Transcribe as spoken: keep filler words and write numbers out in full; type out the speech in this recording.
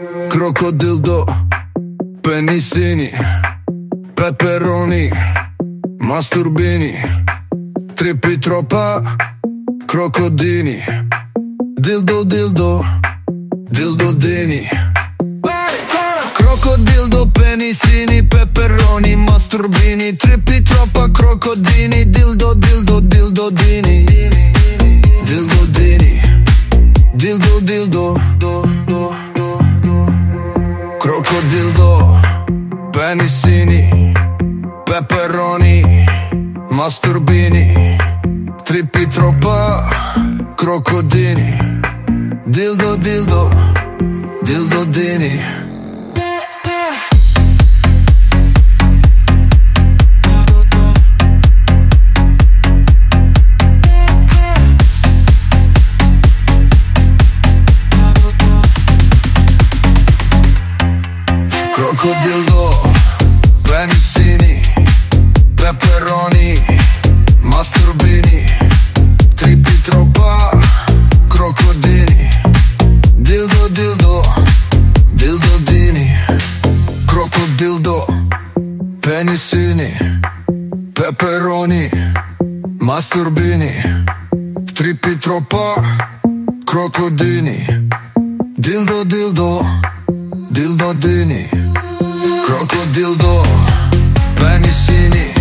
crocodildo, penissini, peperoni, masturbini, trippi troppa, crocodini, dildo dildo, dildo dini. Crocodildo, penissini, peperoni, masturbini, trippi troppa, crocodini, dildo dildo, dildo dini, dildo dini, dildo dildo, crocodildo, penissini, peperoni, masturbini, trippi troppa, crocodini, dildo dildo, dildo dini. Crocodildo, penissini, peperoni, masturbini, trippi troppa, crocodini, dildo dildo, dildo dini. Crocodildo, penissini, peperoni, masturbini, trippi troppa, crocodini, dildo dildo, dildo dini. Crocodildo, penissini,